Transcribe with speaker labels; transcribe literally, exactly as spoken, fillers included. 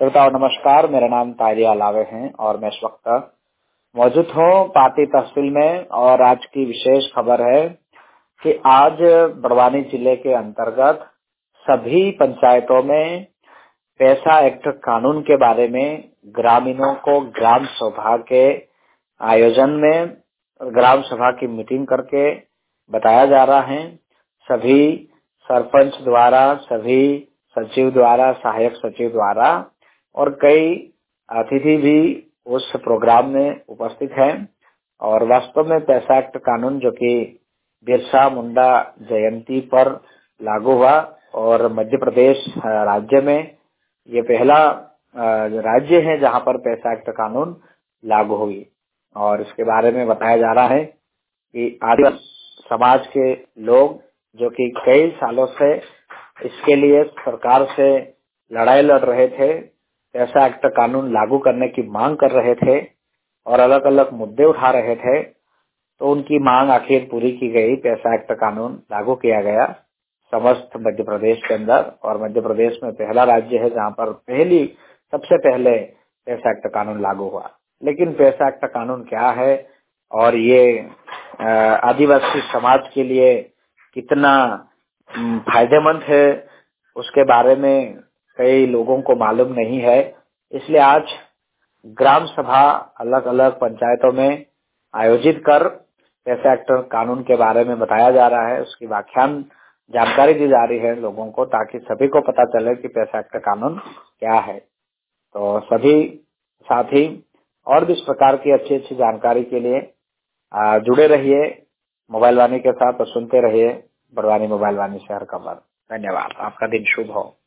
Speaker 1: श्रोताओं नमस्कार, मेरा नाम तारिया अलावे है और मैं इस वक्त मौजूद हूँ पाटी तहसील में। और आज की विशेष खबर है कि आज बड़वानी जिले के अंतर्गत सभी पंचायतों में पैसा एक्ट कानून के बारे में ग्रामीणों को ग्राम सभा के आयोजन में ग्राम सभा की मीटिंग करके बताया जा रहा है। सभी सरपंच द्वारा, सभी सचिव द्वारा, सहायक सचिव द्वारा और कई अतिथि भी उस प्रोग्राम में उपस्थित हैं। और वास्तव में पैसा एक्ट कानून जो कि बिरसा मुंडा जयंती पर लागू हुआ और मध्य प्रदेश राज्य में ये पहला राज्य है जहां पर पैसा एक्ट कानून लागू हुई। और इसके बारे में बताया जा रहा है कि आदिवासी समाज के लोग जो कि कई सालों से इसके लिए सरकार से लड़ाई लड़ रहे थे, पैसा एक्ट कानून लागू करने की मांग कर रहे थे और अलग अलग मुद्दे उठा रहे थे, तो उनकी मांग आखिर पूरी की गई। पैसा एक्ट कानून लागू किया गया समस्त मध्य प्रदेश के अंदर और मध्य प्रदेश में पहला राज्य है जहां पर पहली सबसे पहले पैसा एक्ट कानून लागू हुआ। लेकिन पैसा एक्ट कानून क्या है और ये आदिवासी समाज के लिए कितना फायदेमंद है उसके बारे में कई लोगों को मालूम नहीं है। इसलिए आज ग्राम सभा अलग अलग पंचायतों में आयोजित कर पैसा एक्ट कानून के बारे में बताया जा रहा है, उसकी व्याख्यान जानकारी दी जा रही है लोगों को, ताकि सभी को पता चले कि पैसा एक्ट कानून क्या है। तो सभी साथी और भी इस प्रकार की अच्छी अच्छी जानकारी के लिए जुड़े रहिए मोबाइल वाणी के साथ और सुनते रहिए बड़वानी मोबाइल वाणी से हर खबर। धन्यवाद। आपका दिन शुभ हो।